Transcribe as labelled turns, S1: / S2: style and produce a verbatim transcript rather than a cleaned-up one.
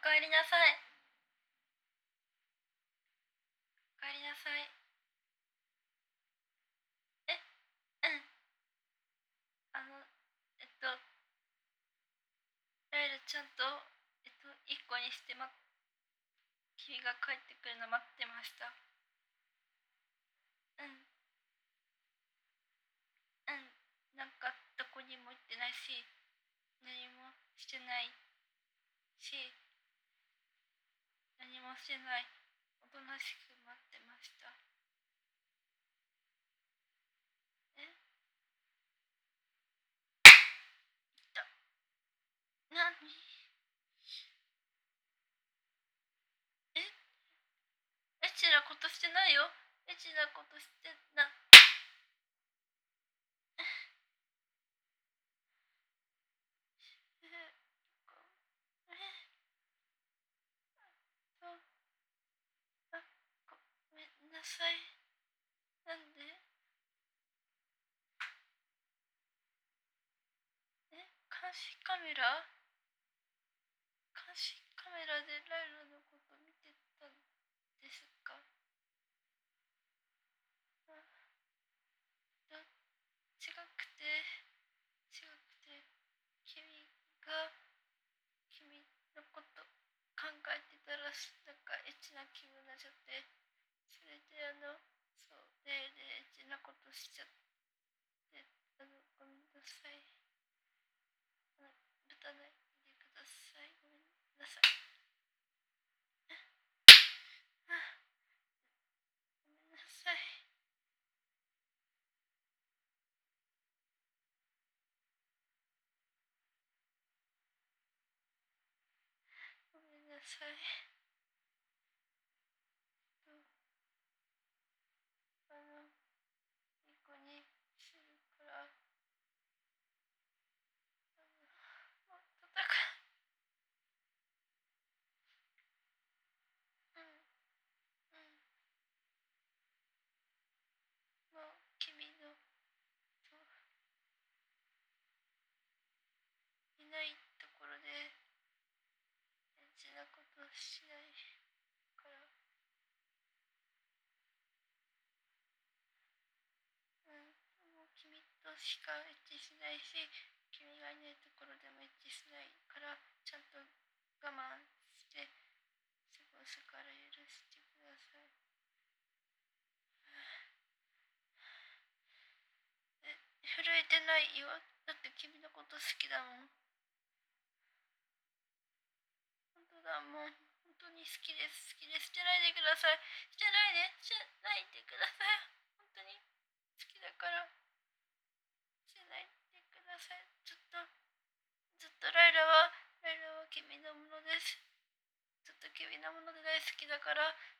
S1: かえりなさい。おかえりなさい。え、うん。あの、えっと、ライルちゃんと、えっと、一個にしてま、君が帰ってくるの待ってました。うん、うん。なんか、どこにも行ってないし、何もしてないし、何もしてない。おとなしく待ってました。え、いた。なに？え、エッチなことしてないよ。エッチなことしてな。え、え、そう、あ、ごめんなさい。なんで？え、監視カメラ監視カメラでライラのこと見てたんですか？あ、だ、違くて、違くて、君が、君のこと考えてたら、なんかエッチな気分になっちゃって、それであの、そう、で、で、エッチなことしちゃって、あの、ごめんなさい。あの、ぶたないでください。ごめんなさい。あ、ごめんなさい。ごめんなさい。と、あの、いい子にするから、あの、もっとだから、うん、うん、もう、君の、と、いないところで、エッチなことしないから、うん、もう君としかエッチしないし、君がいないところでもエッチしないから、ちゃんと我慢して過ごすから許してください。え、震えてないよ。だって君のこと好きだもん。本当だもん。本当に好きです。好きです。してないでください。してないで。してないでください。本当に好きだから。してないでください。ずっと、ずっとライラは、ライラは君のものです。ずっと君のもので大好きだから、